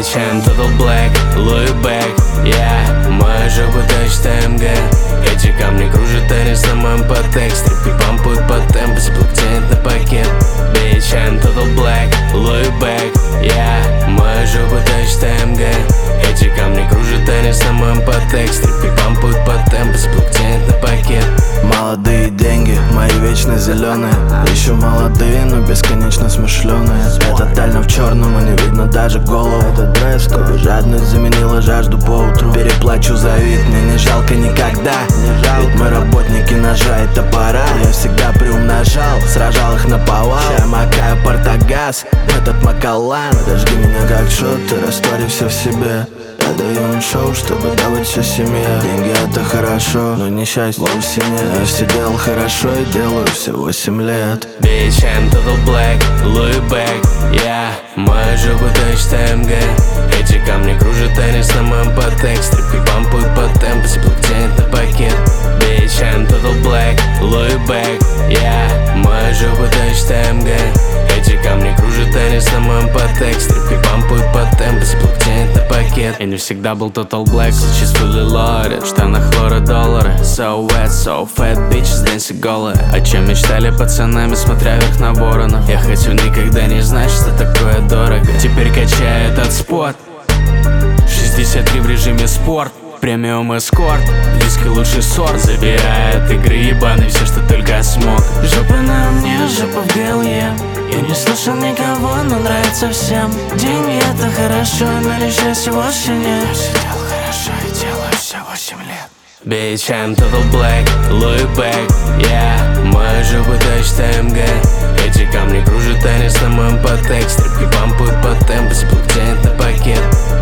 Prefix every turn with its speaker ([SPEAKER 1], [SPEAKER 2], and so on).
[SPEAKER 1] Bitch, I'm total black, Louis Bag, yeah. Моя жопа тащит АМГ. Эти камни кружат танец на моем потек. Стрипки пампают по темпу, заблок тянет на пакет. Bitch, I'm total black, Louis Bag, yeah. Моя жопа тащит АМГ. Эти камни кружат танец на моем потек. Стрипки пампают по темпу, заблок тянет на пакет.
[SPEAKER 2] Молодые деньги, мои вечно зеленые. Еще молодые, но бесконечно смышленые. Я тотально в черном, и не видно даже голову. Этот дресс, чтобы жадность заменила жажду поутру. Переплачу за вид, мне не жалко никогда. Ведь мы работники ножа и топора. Я всегда приумножал, сражал их наповал. Я макаю портогаз, этот макалан. Подожди меня как шот, ты раствори все в себе. Я даю им шоу, чтобы давать все семье. Деньги это хорошо, но не счастье вовсе нет. Я все делал хорошо и делаю все 8 лет.
[SPEAKER 1] Bitch, I'm total black, Louis Bag, yeah. Моя жопа тащит АМГ. Эти камни кружат танец на моем потек. Стрипки пампают по темпу, заблок тянет на пакет. Bitch, I'm total black, Louis Bag, yeah. Моя жопа тащит АМГ. Эти камни кружат танец на моем потек. Стрипки пампают по темпу, заблок тянет на пакет. Я не всегда был total black, сейчас fully loaded. В штанах хлора доллары. So wet, so fat, bitches дэнси голые. О чем мечтали пацанами, смотря вверх на воронов. Я хотел никогда не знать, что такое дорого. Теперь качаю этот спот. 63 в режиме спорт. Премиум эскорт, виски лучший сорт. Забирает игры ебаный, все, что только смог.
[SPEAKER 3] Жопа на мне, жопа в ГЛЕ. Я не слышал никого, но нравится всем. Деньги это хорошо, но лишь счастья вовсе нет. Я сидел хорошо и делаю все 8 лет.
[SPEAKER 1] Bitch, I'm total black, Louis Bag, yeah. Моя жопа тащит АМГ. Эти камни кружат танец на моем потек. Стрипки пампают по темпу, заблок тянет на пакет.